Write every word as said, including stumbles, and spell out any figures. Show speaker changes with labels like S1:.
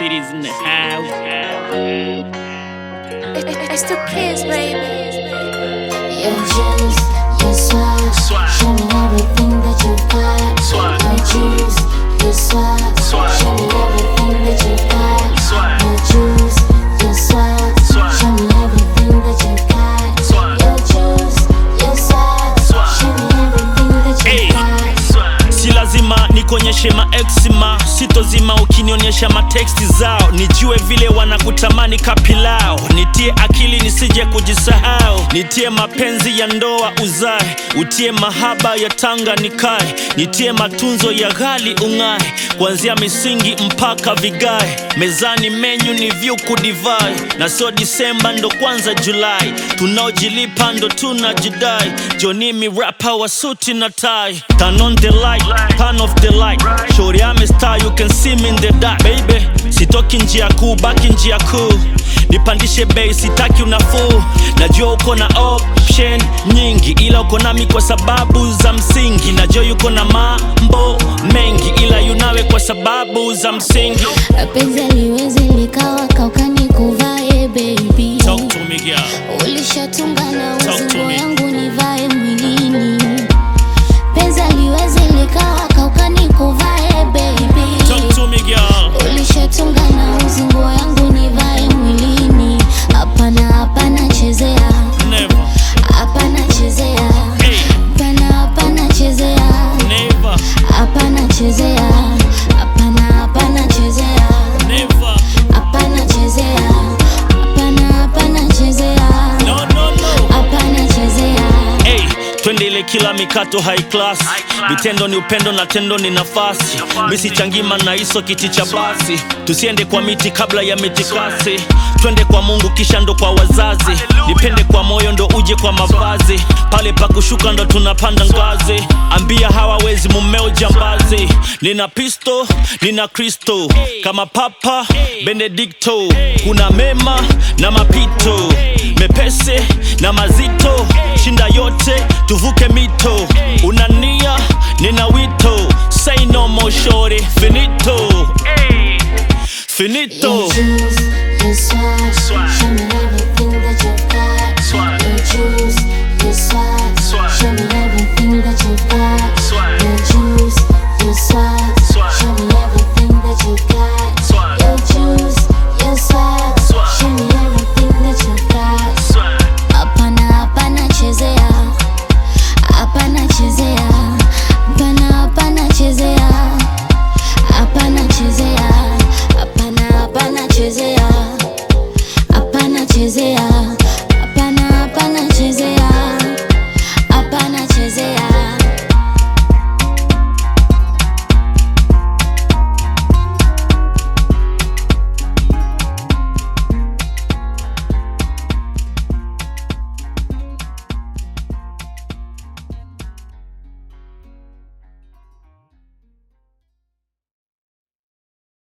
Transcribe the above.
S1: City's in the house.
S2: It's the kids, baby.
S3: Your juice, your swag,
S1: Swag.
S3: show me everything that you've got.
S1: Swag.
S3: Your juice, your swag,
S1: Swag.
S3: show me everything that you've got.
S1: Swag.
S3: Your juice, your swag,
S1: Swag.
S3: show me everything that you've got.
S1: Swag.
S3: Your juice, your swag,
S1: Swag.
S3: show me everything that
S1: Hey.
S3: you've got.
S1: Si lazima nikonyeshe maexima, sitozima ukinionyesha mateksti zao. Nijue vile wanakutamani kapilao, nitie akili nisije kujisahau. Nitie mapenzi ya ndoa uzae, utie mahaba ya tanga nikae. Nitie matunzo ya ghali ungae, kuanzia misingi mpaka vigae. Mezani menyu ni vyuku divai, na so Disemba ndo kwanza Julai. Tunaojilipa ndo tunajidai, Jonimi rapper wa suti na tai. Turn on the light, turn off the light. Shorty I'm a star, you can see me in the dark. Baby, sitoki njia kuu, baki njia kuu. Nipandishe bei, sitaki unafuu. Najua uko na option nyingi, ila uko nami kwa sababu za msingi. Najua yuko na mambo mengi, ila yunawe kwa sababu za msingi.
S3: Penzi haliwezi likawa kaukani kuvae baby.
S1: Talk to me girl.
S3: Ulishatunga na
S1: Talk to
S3: uzingo
S1: me.
S3: yangu nivae mwilini. Penzi haliwezi likawa kaukani kuvae baby.
S1: Talk to me girl.
S3: Ulishatunga na uzingo yangu nivae mwilini. Hapana hapana chezea,
S1: Never,
S3: hapana chezea,
S1: hey,
S3: hapana hapana chezea,
S1: never,
S3: hapana chezea, hapana hapana chezea,
S1: never.
S3: hapana chezea, hapana hapana chezea,
S1: No, no, no.
S3: hapana chezea.
S1: Hey, twende ile kila mikato high class. Vitendo ni upendo na tendo ni nafasi. Misi changima na iso kiti cha basi. Tusiende kwa miti kabla ya mitikasi. Twende kwa Mungu kisha ndo kwa wazazi. Nipende kwa moyo ndo uje kwa mavazi. Pale pa kushuka ndo tunapanda ngazi. Ambia hawawezi mumeo jambazi. Nina pisto, nina Kristo. Kama Papa Benedicto. Kuna mema na mapito, mepese na mazito. Shinda yote tuvuke mito. Unania nina wito. Say no more shorty. Finito, finito.
S3: Your juice, your swag,